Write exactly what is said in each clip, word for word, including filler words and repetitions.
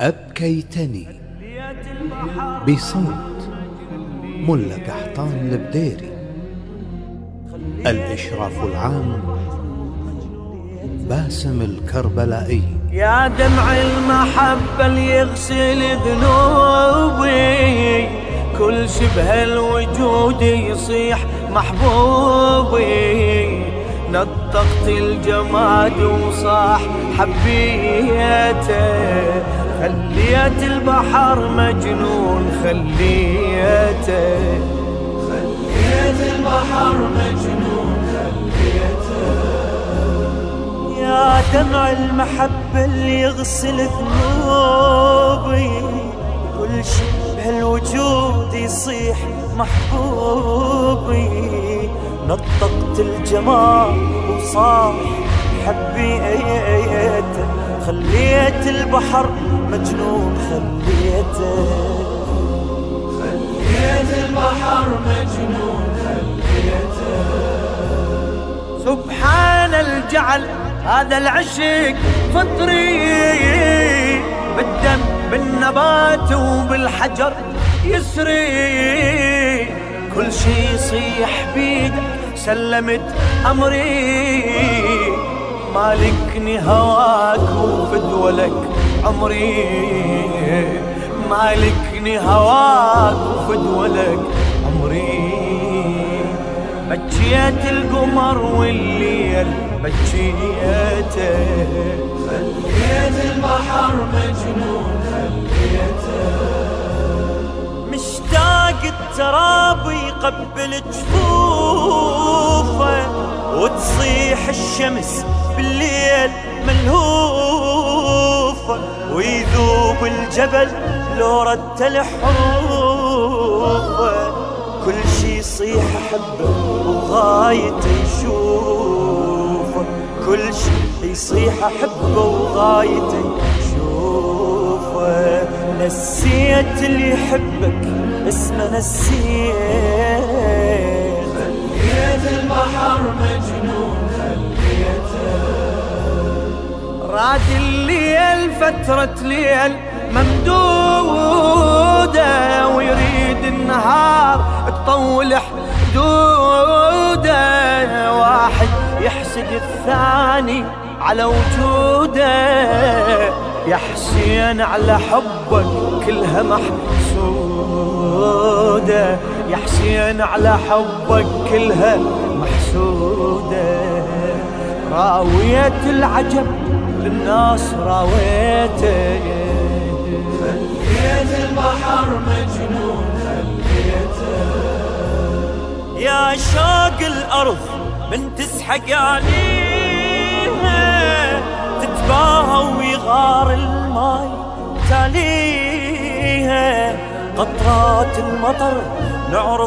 أبكيتني بصوت ملا قحطان البديري. الإشراف العام باسم الكربلائي. يا دمع المحبة اللي يغسل ذنوبي، كل شبه الوجود يصيح محبوبي. نطقت الجماد وصاح حبيته، خليت البحر مجنون خليته، خليت البحر مجنون خليته. يا دمع المحبة اللي يغسل ذنوبي، كل شي بهالوجود يصيح محبوبي. نطقت الجمال وصاح حبيته، خليت البحر مجنون خليته، خليت البحر مجنون خليته. سبحان الجعل هذا العشق فطري، بالدم بالنبات وبالحجر يسري. كل شي يصيح بيدك سلمت أمري، مالكني هواك وفدولك عمري، مالكني هواك وفدولك عمري. بجيت القمر والليل بجيته، خليت البحر مجنون خليته. مشتاق التراب يقبل جفوفه، وتصيح الشمس بالليل ملهوفه، ويذوب الجبل لو رتل حروفه. كل شي يصيح احبه وغايته يشوفه، كل شي يصيح احبه وغايته يشوفه. نسيت اللي يحبك اسمه نسيت، خليت البحر مجنون خليته. راد الليل فترة ليل ممدودة، ويريد النهار تطول حدوده. واحد يحسد الثاني على وجوده، يا حسين على حبك كلها محسودة، يا حسين على حبك كلها محسودة. راوية العجب للناس راويته، خليت البحر مجنون خليته. يا شوق الأرض من تسحق عليها، تتباهى ويغار الماي تاليها. قطرات المطر نعرف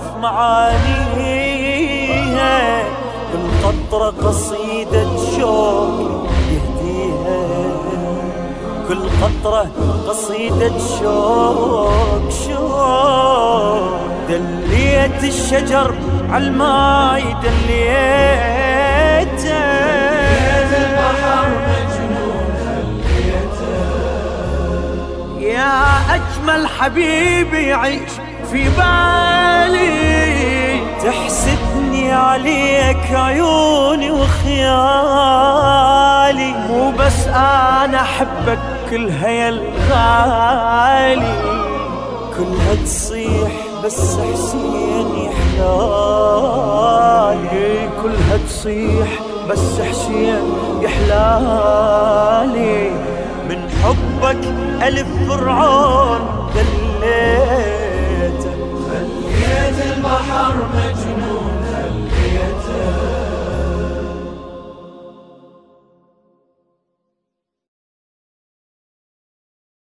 معانيها، كل قطرة قصيدة شوق يهديها، كل قطرة قصيدة شوق شوق. دليت الشجر عالماي دليته، دليت البحر مجنون خليته. يا أجمل حبيبي يعيش في بالي، تحسدني عليك عيوني وخيالي. مو بس أنا أحبك كلها يا الغالي، كلها تصيح بس حسين يحلالي، كلها تصيح بس حسين يحلالي. من حبك ألف فرعون دليته، خليت البحر مجنون